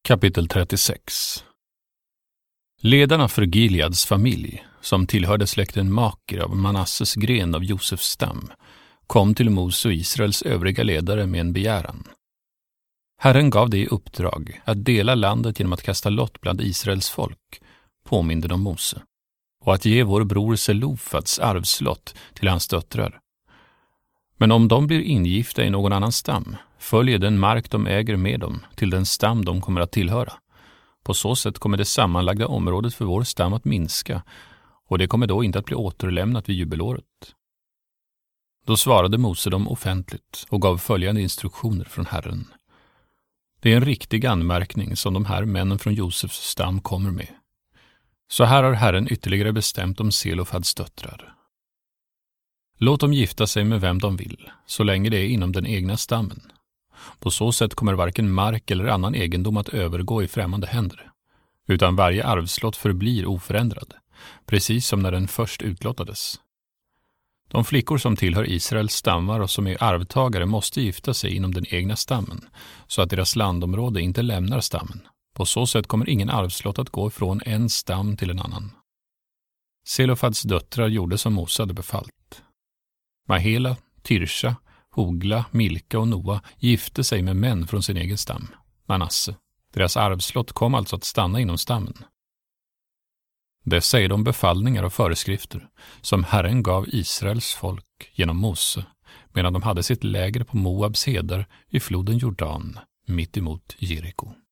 Kapitel 36. Ledarna för Gileads familj, som tillhörde släkten Maker av Manasses gren av Josefs stam, kom till Mose och Israels övriga ledare med en begäran. Herren gav det i uppdrag att dela landet genom att kasta lott bland Israels folk, påminde de Mose, och att ge vår bror Selofats arvslott till hans döttrar. Men om de blir ingifta i någon annan stam, följer den mark de äger med dem till den stam de kommer att tillhöra. På så sätt kommer det sammanlagda området för vår stam att minska, och det kommer då inte att bli återlämnat vid jubelåret. Då svarade Mose dem offentligt och gav följande instruktioner från Herren. Det är en riktig anmärkning som de här männen från Josefs stam kommer med. Så här har Herren ytterligare bestämt om Selofads döttrar. Låt dem gifta sig med vem de vill, så länge det är inom den egna stammen. På så sätt kommer varken mark eller annan egendom att övergå i främmande händer, utan varje arvslott förblir oförändrad, precis som när den först utlottades. De flickor som tillhör Israels stammar och som är arvtagare måste gifta sig inom den egna stammen, så att deras landområde inte lämnar stammen. På så sätt kommer ingen arvslott att gå från en stam till en annan. Selofads döttrar gjorde som Mose hade befallt. Mahela, Tirsha, Hogla, Milka och Noa gifte sig med män från sin egen stam, Manasse. Deras arvslott kom alltså att stanna inom stammen. Dessa är de befallningar och föreskrifter som Herren gav Israels folk genom Mose, medan de hade sitt läger på Moabs heder i floden Jordan, mitt emot Jeriko.